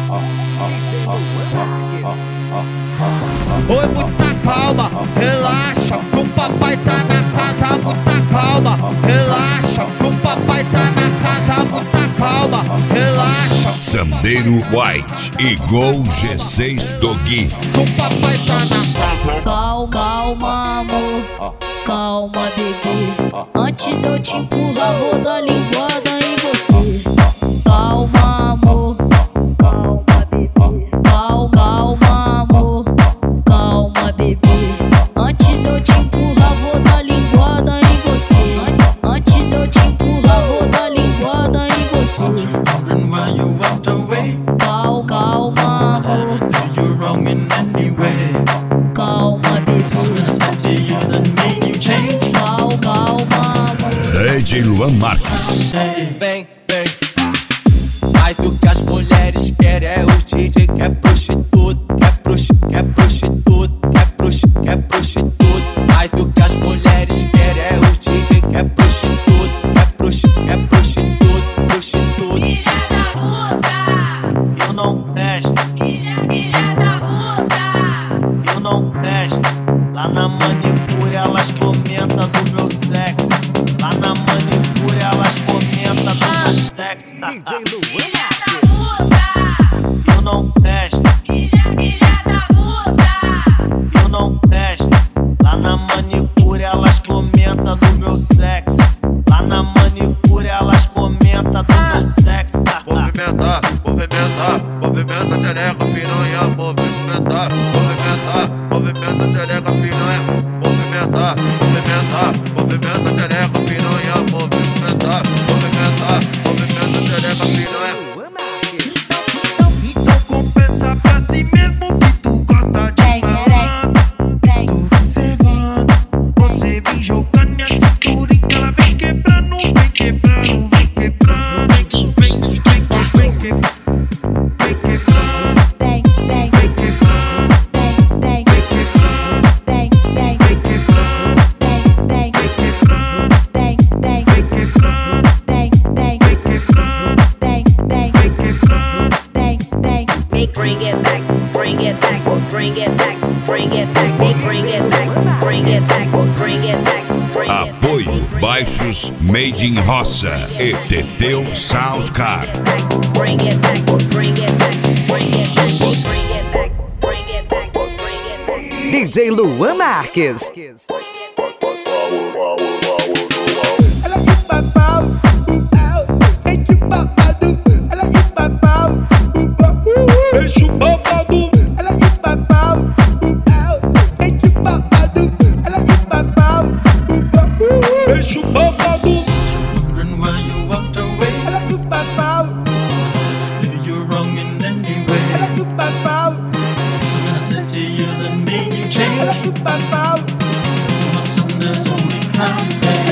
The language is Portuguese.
Oi, muita calma, relaxa, que o papai tá na casa, muita calma, relaxa, que o papai tá na casa, muita calma, relaxa. Sandeiro White e Gol G6 Dogui. Que o papai tá na casa. Calma, calma, amor, calma, bebê. Antes de eu te empurrar, vou dar linguada em você. Calma, amor, calma, bebê. Calma, amor, calma, bebê. Antes de eu te empurrar, vou dar linguada em você. Antes de eu te empurrar, vou dar linguada em você. Calma, amor, calma, bebê. Calma, amor. DJ Luan Marques. Vem, vem. Mas o que as mulheres querem é o DJ que é prostituto, quer prostituto. Mas o que as mulheres querem é o DJ que é prostituto, quer prostituto. Filha da puta, Eu não presto, filha da puta. eu não presto. Lá na manicure elas comentam do meu sexo. Lá na manicure elas comentam do meu sexo. Filha da puta, Eu não presto, filha da puta. eu não presto. Lá na manicure elas comentam do meu sexo. Lá na manicure elas comentam do meu sexo. Movimentar, movimenta, movimenta, xereca, piranha, movimentar, movimenta, xereca, piranha, movimentar, movimenta, xereca, piranha, movimentar, movimenta, xereca, piranha. Então compensa pra si mesmo que tu gosta de malandro. Tô observando, você vem jogando minha cintura e ela vem quebrando, vem quebrando, vem quebrando. Vem quebrando, vem quebrando, vem quebrando, vem quebrando, vem quebrando, vem Bring it back, bring it back, bring it back, bring it back, bring it back, bring it back, bring it back, bring it back. Apoio Baixos Made in Roça e Teteu Soundcar. Bring it back, bring it back, bring it back, bring it back, bring it back, bring it back. DJ Luan Marques. wondering why you walked away. You're wrong in any way. When I said to you that made you change. My son, there's only crying.